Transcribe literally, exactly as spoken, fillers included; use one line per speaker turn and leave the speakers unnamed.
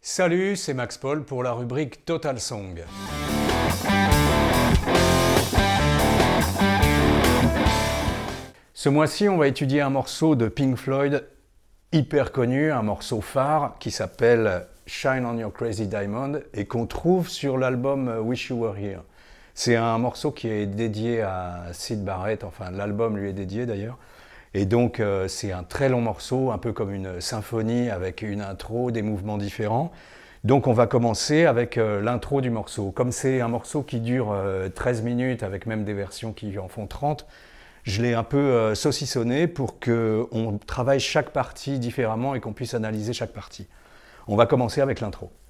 Salut, c'est Max Paul pour la rubrique Total Song. Ce mois-ci, on va étudier un morceau de Pink Floyd hyper connu, un morceau phare qui s'appelle Shine on Your Crazy Diamond et qu'on trouve sur l'album Wish You Were Here. C'est un morceau qui est dédié à Syd Barrett, enfin l'album lui est dédié d'ailleurs. Et donc euh, c'est un très long morceau, un peu comme une symphonie avec une intro, des mouvements différents. Donc on va commencer avec euh, l'intro du morceau. Comme c'est un morceau qui dure euh, treize minutes, avec même des versions qui en font trente, je l'ai un peu euh, saucissonné pour qu'on travaille chaque partie différemment et qu'on puisse analyser chaque partie. On va commencer avec l'intro.